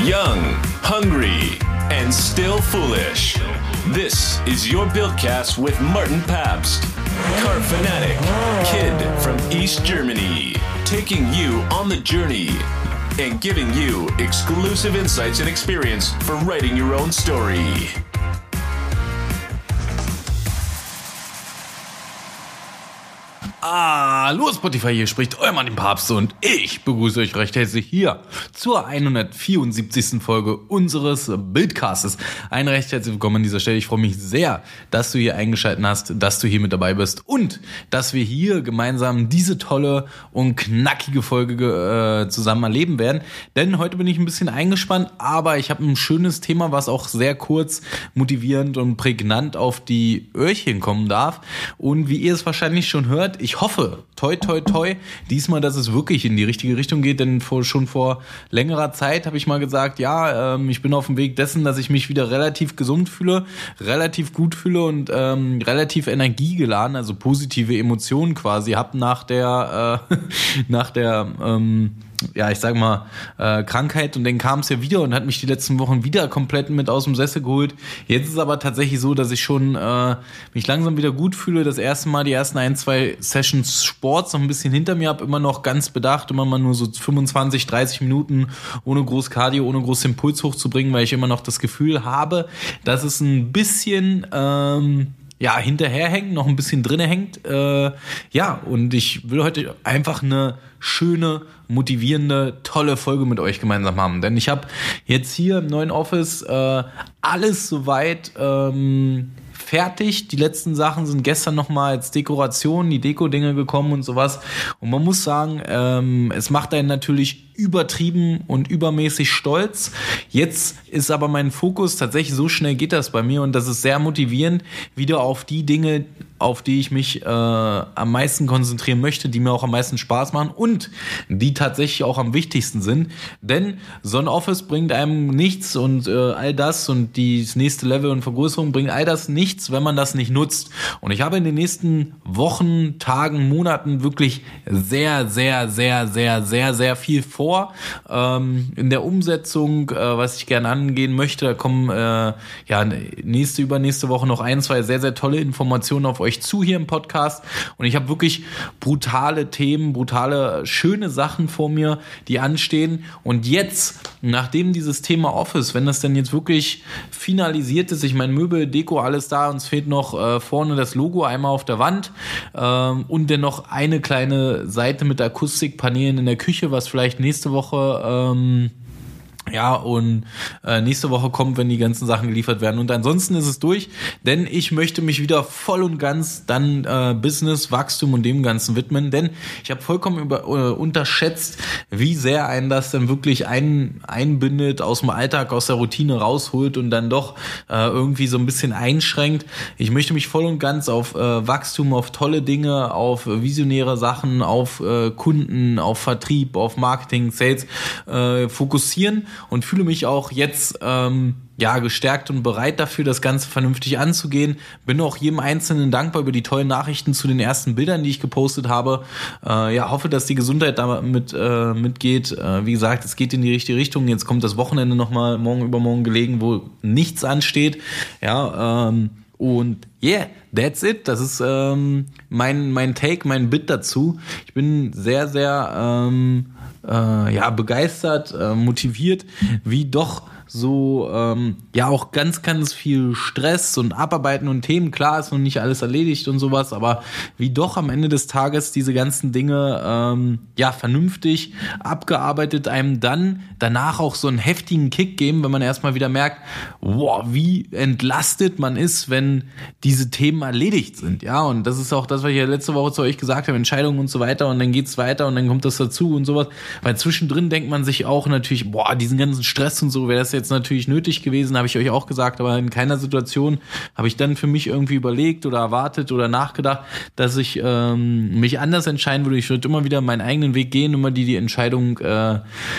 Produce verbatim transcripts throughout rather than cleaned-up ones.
Young, hungry, and still foolish. This is your Buildcast with Martin Pabst, car fanatic, kid from East Germany, taking you on the journey and giving you exclusive insights and experience for writing your own story. Hallo Spotify, hier spricht euer Martin Papst und ich begrüße euch recht herzlich hier zur hundertvierundsiebzigsten Folge unseres Bildcastes. Ein recht herzlich willkommen an dieser Stelle. Ich freue mich sehr, dass du hier eingeschaltet hast, dass du hier mit dabei bist und dass wir hier gemeinsam diese tolle und knackige Folge äh, zusammen erleben werden. Denn heute bin ich ein bisschen eingespannt, aber ich habe ein schönes Thema, was auch sehr kurz, motivierend und prägnant auf die Öhrchen kommen darf. Und wie ihr es wahrscheinlich schon hört, ich hoffe, toi toi toi, diesmal, dass es wirklich in die richtige Richtung geht, denn vor, schon vor längerer Zeit habe ich mal gesagt, ja, ähm, ich bin auf dem Weg dessen, dass ich mich wieder relativ gesund fühle, relativ gut fühle und ähm, relativ energiegeladen, also positive Emotionen quasi habe nach der, äh, nach der, ähm, ja, ich sag mal, äh, Krankheit, und dann kam es ja wieder und hat mich die letzten Wochen wieder komplett mit aus dem Sessel geholt. Jetzt ist es aber tatsächlich so, dass ich schon äh, mich langsam wieder gut fühle. Das erste Mal die ersten ein, zwei Sessions Sports noch ein bisschen hinter mir habe, immer noch ganz bedacht, immer mal nur so fünfundzwanzig, dreißig Minuten ohne groß Cardio, ohne groß den Puls hochzubringen, weil ich immer noch das Gefühl habe, dass es ein bisschen ähm, ja, hinterherhängt, noch ein bisschen drinne hängt. Äh, ja, und ich will heute einfach eine schöne, motivierende, tolle Folge mit euch gemeinsam haben. Denn ich habe jetzt hier im neuen Office äh, alles soweit ähm, fertig. Die letzten Sachen sind gestern nochmal als Dekoration, die Deko-Dinge gekommen und sowas. Und man muss sagen, ähm, es macht einen natürlich übertrieben und übermäßig stolz. Jetzt ist aber mein Fokus tatsächlich, so schnell geht das bei mir, und das ist sehr motivierend, wieder auf die Dinge, auf die ich mich äh, am meisten konzentrieren möchte, die mir auch am meisten Spaß machen und die tatsächlich auch am wichtigsten sind. Denn so ein Office bringt einem nichts und äh, all das und das nächste Level und Vergrößerung bringt all das nichts, wenn man das nicht nutzt. Und ich habe in den nächsten Wochen, Tagen, Monaten wirklich sehr, sehr, sehr, sehr, sehr, sehr viel vor. Ähm, in der Umsetzung, äh, was ich gerne angehen möchte. Da kommen äh, ja nächste, übernächste Woche noch ein, zwei sehr, sehr tolle Informationen auf euch zu hier im Podcast. Und ich habe wirklich brutale Themen, brutale, schöne Sachen vor mir, die anstehen. Und jetzt, nachdem dieses Thema Office, wenn das denn jetzt wirklich finalisiert ist, ich meine Möbel, Deko, alles da, uns fehlt noch äh, vorne das Logo einmal auf der Wand ähm, und dann noch eine kleine Seite mit Akustikpanelen in der Küche, was vielleicht nächste Woche ähm, ja, und äh, nächste Woche kommt, wenn die ganzen Sachen geliefert werden. Und ansonsten ist es durch, denn ich möchte mich wieder voll und ganz dann äh, Business, Wachstum und dem Ganzen widmen, denn ich habe vollkommen über, äh, unterschätzt, wie sehr einen das dann wirklich ein, einbindet, aus dem Alltag, aus der Routine rausholt und dann doch äh, irgendwie so ein bisschen einschränkt. Ich möchte mich voll und ganz auf äh, Wachstum, auf tolle Dinge, auf visionäre Sachen, auf äh, Kunden, auf Vertrieb, auf Marketing, Sales äh, fokussieren. Und fühle mich auch jetzt ähm, ja gestärkt und bereit dafür, das Ganze vernünftig anzugehen. Bin auch jedem Einzelnen dankbar über die tollen Nachrichten zu den ersten Bildern, die ich gepostet habe. Äh, ja, hoffe, dass die Gesundheit damit äh, mitgeht. Äh, wie gesagt, es geht in die richtige Richtung. Jetzt kommt das Wochenende nochmal morgen übermorgen gelegen, wo nichts ansteht. Ja, ähm, und yeah, that's it. Das ist ähm, mein mein Take, mein Bit dazu. Ich bin sehr, sehr ähm, äh, ja begeistert, äh, motiviert, wie doch so ähm, ja auch ganz, ganz viel Stress und Abarbeiten und Themen. Klar ist noch nicht alles erledigt und sowas, aber wie doch am Ende des Tages diese ganzen Dinge ähm, ja vernünftig abgearbeitet einem dann danach auch so einen heftigen Kick geben, wenn man erstmal wieder merkt, wow, wie entlastet man ist, wenn diese Themen erledigt sind. Ja, und das ist auch das, was ich ja letzte Woche zu euch gesagt habe, Entscheidungen und so weiter, und dann geht's weiter und dann kommt das dazu und sowas. Weil zwischendrin denkt man sich auch natürlich, boah, diesen ganzen Stress und so, wäre das jetzt natürlich nötig gewesen, habe ich euch auch gesagt, aber in keiner Situation habe ich dann für mich irgendwie überlegt oder erwartet oder nachgedacht, dass ich ähm, mich anders entscheiden würde. Ich würde immer wieder meinen eigenen Weg gehen, immer die die Entscheidung äh,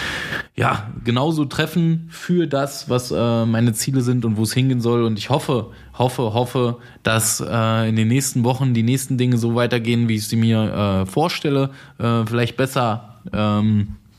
ja genauso treffen für das, was äh, meine Ziele sind und wo es hingehen soll. Und ich hoffe, hoffe, hoffe, dass äh, in den nächsten Wochen die nächsten Dinge so weitergehen, wie ich sie mir äh, vorstelle. Äh, vielleicht besser ähm,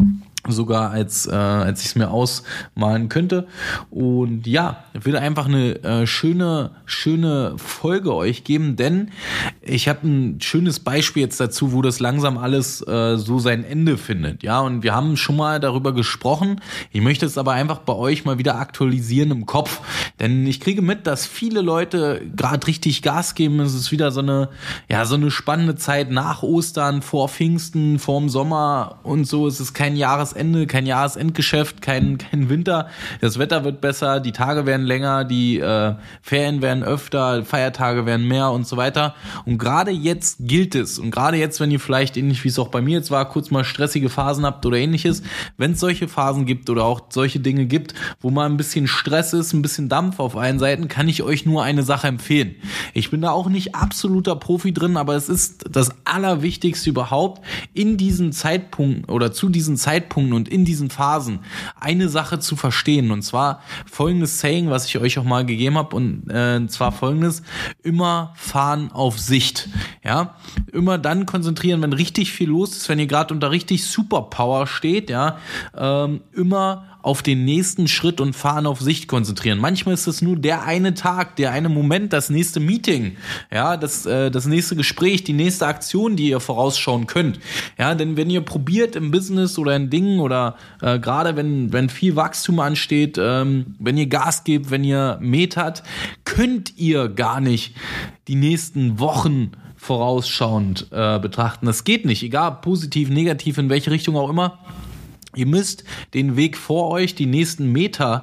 sogar als äh, als ich es mir ausmalen könnte. Und ja, ich will einfach eine äh, schöne schöne Folge euch geben, denn ich habe ein schönes Beispiel jetzt dazu, wo das langsam alles äh, so sein Ende findet. Ja, und wir haben schon mal darüber gesprochen. Ich möchte es aber einfach bei euch mal wieder aktualisieren im Kopf, denn ich kriege mit, dass viele Leute gerade richtig Gas geben. Es ist wieder so eine ja so eine spannende Zeit nach Ostern, vor Pfingsten, vorm Sommer und so. Es ist kein Jahresende, kein Jahresendgeschäft, kein kein Winter. Das Wetter wird besser, die Tage werden länger, die äh, Ferien werden öfter, Feiertage werden mehr und so weiter. Und gerade jetzt gilt es, und gerade jetzt, wenn ihr vielleicht ähnlich wie es auch bei mir jetzt war, kurz mal stressige Phasen habt oder ähnliches, wenn es solche Phasen gibt oder auch solche Dinge gibt, wo mal ein bisschen Stress ist, ein bisschen Dampf auf allen Seiten, kann ich euch nur eine Sache empfehlen. Ich bin da auch nicht absoluter Profi drin, aber es ist das Allerwichtigste überhaupt, in diesen Zeitpunkten oder zu diesen Zeitpunkten und in diesen Phasen eine Sache zu verstehen, und zwar folgendes Saying, was ich euch auch mal gegeben habe, und äh, zwar folgendes: immer fahren auf Sicht, ja, immer dann konzentrieren, wenn richtig viel los ist, wenn ihr gerade unter richtig Superpower steht, ja, ähm, immer auf den nächsten Schritt und fahren auf Sicht konzentrieren. Manchmal ist es nur der eine Tag, der eine Moment, das nächste Meeting, ja, das äh, das nächste Gespräch, die nächste Aktion, die ihr vorausschauen könnt. Ja, denn wenn ihr probiert im Business oder in Dingen oder äh, gerade wenn wenn viel Wachstum ansteht, ähm, wenn ihr Gas gebt, wenn ihr metert, könnt ihr gar nicht die nächsten Wochen vorausschauend äh, betrachten. Das geht nicht, egal positiv, negativ, in welche Richtung auch immer. Ihr müsst den Weg vor euch, die nächsten Meter,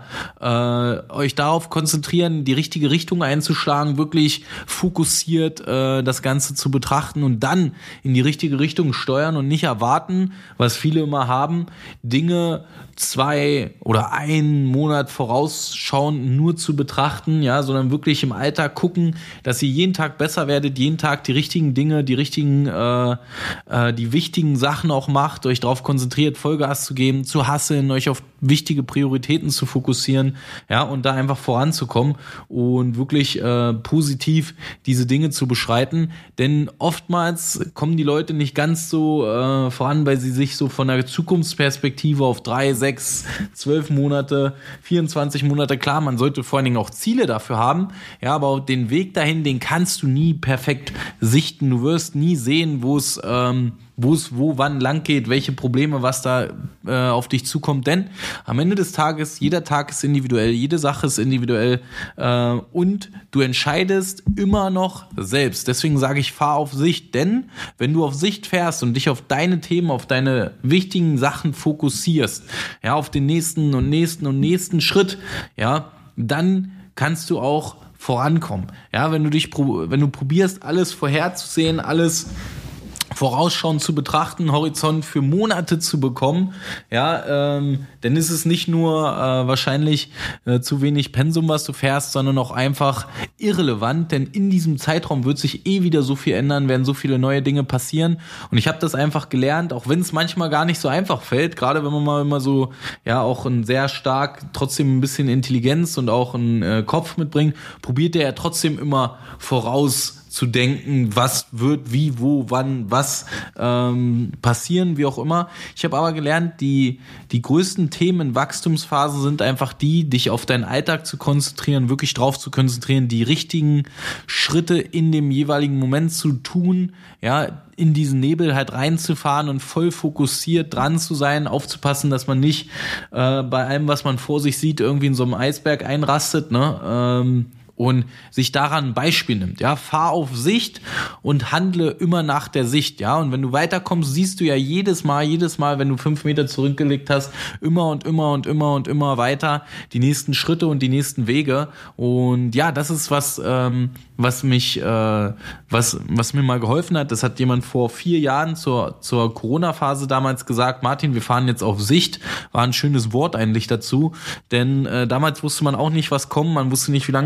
äh, euch darauf konzentrieren, die richtige Richtung einzuschlagen, wirklich fokussiert äh, das Ganze zu betrachten und dann in die richtige Richtung steuern und nicht erwarten, was viele immer haben, Dinge zwei oder einen Monat vorausschauend nur zu betrachten, ja, sondern wirklich im Alltag gucken, dass ihr jeden Tag besser werdet, jeden Tag die richtigen Dinge, die richtigen, äh, äh, die wichtigen Sachen auch macht, euch darauf konzentriert, Vollgas zu geben, zu hasseln, euch auf wichtige Prioritäten zu fokussieren, ja, und da einfach voranzukommen und wirklich äh, positiv diese Dinge zu beschreiten, denn oftmals kommen die Leute nicht ganz so äh, voran, weil sie sich so von der Zukunftsperspektive auf drei, sechs, zwölf Monate, vierundzwanzig Monate, klar, man sollte vor allen Dingen auch Ziele dafür haben, ja, aber den Weg dahin, den kannst du nie perfekt sichten, du wirst nie sehen, wo es ähm, wo es wo wann lang geht, welche Probleme, was da äh, auf dich zukommt, denn am Ende des Tages, jeder Tag ist individuell, jede Sache ist individuell äh, und du entscheidest immer noch selbst. Deswegen sage ich, fahr auf Sicht, denn wenn du auf Sicht fährst und dich auf deine Themen, auf deine wichtigen Sachen fokussierst, ja, auf den nächsten und nächsten und nächsten Schritt, ja, dann kannst du auch vorankommen. Ja, wenn du dich, wenn du probierst, alles vorherzusehen, alles vorausschauend zu betrachten, Horizont für Monate zu bekommen, ja, ähm, dann ist es nicht nur äh, wahrscheinlich äh, zu wenig Pensum, was du fährst, sondern auch einfach irrelevant, denn in diesem Zeitraum wird sich eh wieder so viel ändern, werden so viele neue Dinge passieren, und ich habe das einfach gelernt, auch wenn es manchmal gar nicht so einfach fällt, gerade wenn man mal immer so, ja, auch ein sehr stark, trotzdem ein bisschen Intelligenz und auch einen äh, Kopf mitbringt, probiert er ja trotzdem immer voraus zu denken, was wird, wie, wo, wann, was ähm, passieren, wie auch immer. Ich habe aber gelernt, die die größten Themen in Wachstumsphasen sind einfach die, dich auf deinen Alltag zu konzentrieren, wirklich drauf zu konzentrieren, die richtigen Schritte in dem jeweiligen Moment zu tun, ja, in diesen Nebel halt reinzufahren und voll fokussiert dran zu sein, aufzupassen, dass man nicht äh, bei allem, was man vor sich sieht, irgendwie in so einem Eisberg einrastet, ne, ähm, und sich daran ein Beispiel nimmt, ja, fahr auf Sicht und handle immer nach der Sicht, ja, und wenn du weiterkommst, siehst du ja jedes Mal, jedes Mal, wenn du fünf Meter zurückgelegt hast, immer und immer und immer und immer weiter die nächsten Schritte und die nächsten Wege, und ja, das ist was, ähm, was mich, äh, was, was mir mal geholfen hat. Das hat jemand vor vier Jahren zur, zur Corona-Phase damals gesagt: Martin, wir fahren jetzt auf Sicht. War ein schönes Wort eigentlich dazu, denn äh, damals wusste man auch nicht, was kommt, man wusste nicht, wie lange es dauert,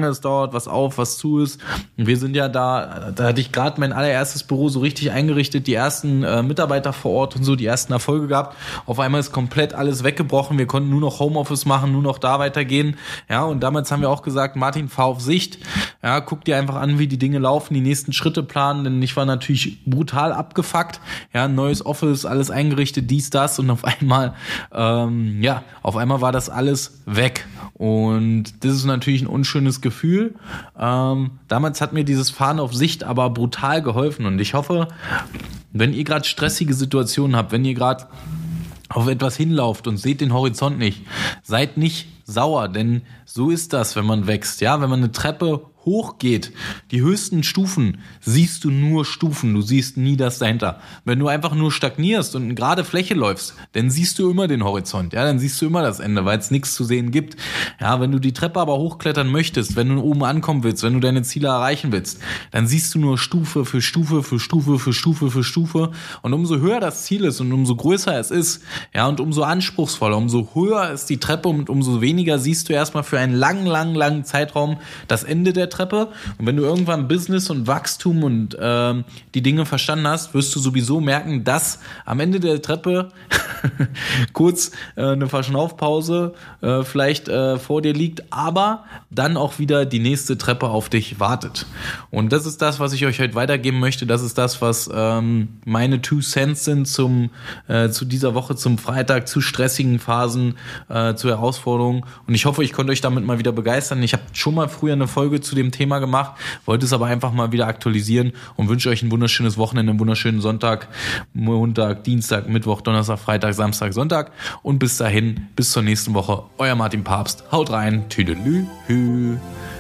umgebaut, was auf, was zu ist. Und wir sind ja da, da hatte ich gerade mein allererstes Büro so richtig eingerichtet, die ersten äh, Mitarbeiter vor Ort und so, die ersten Erfolge gehabt. Auf einmal ist komplett alles weggebrochen. Wir konnten nur noch Homeoffice machen, nur noch da weitergehen. Ja, und damals haben wir auch gesagt, Martin, fahr auf Sicht. Ja, guck dir einfach an, wie die Dinge laufen, die nächsten Schritte planen, denn ich war natürlich brutal abgefuckt. Ja, neues Office, alles eingerichtet, dies, das und auf einmal, ähm, ja, auf einmal war das alles weg. Und das ist natürlich ein unschönes Gefühl. Ähm, damals hat mir dieses Fahren auf Sicht aber brutal geholfen und ich hoffe, wenn ihr gerade stressige Situationen habt, wenn ihr gerade auf etwas hinlauft und seht den Horizont nicht, seid nicht sauer, denn so ist das, wenn man wächst. Ja, wenn man eine Treppe hochgeht, die höchsten Stufen, siehst du nur Stufen, du siehst nie das dahinter. Wenn du einfach nur stagnierst und eine gerade Fläche läufst, dann siehst du immer den Horizont, ja, dann siehst du immer das Ende, weil es nichts zu sehen gibt. Ja, wenn du die Treppe aber hochklettern möchtest, wenn du oben ankommen willst, wenn du deine Ziele erreichen willst, dann siehst du nur Stufe für Stufe für Stufe für Stufe für Stufe und umso höher das Ziel ist und umso größer es ist, ja, und umso anspruchsvoller, umso höher ist die Treppe und umso weniger siehst du erstmal für einen langen, langen, langen Zeitraum das Ende der Treppe. Und wenn du irgendwann Business und Wachstum und ähm, die Dinge verstanden hast, wirst du sowieso merken, dass am Ende der Treppe kurz äh, eine Verschnaufpause äh, vielleicht äh, vor dir liegt, aber dann auch wieder die nächste Treppe auf dich wartet. Und das ist das, was ich euch heute weitergeben möchte. Das ist das, was ähm, meine Two Cents sind zum äh, zu dieser Woche, zum Freitag, zu stressigen Phasen, äh, zu Herausforderungen. Und ich hoffe, ich konnte euch damit mal wieder begeistern. Ich habe schon mal früher eine Folge zu dem Thema gemacht, wollte es aber einfach mal wieder aktualisieren und wünsche euch ein wunderschönes Wochenende, einen wunderschönen Sonntag, Montag, Dienstag, Mittwoch, Donnerstag, Freitag, Samstag, Sonntag und bis dahin, bis zur nächsten Woche, euer Martin Papst. Haut rein, tüdelü, hü.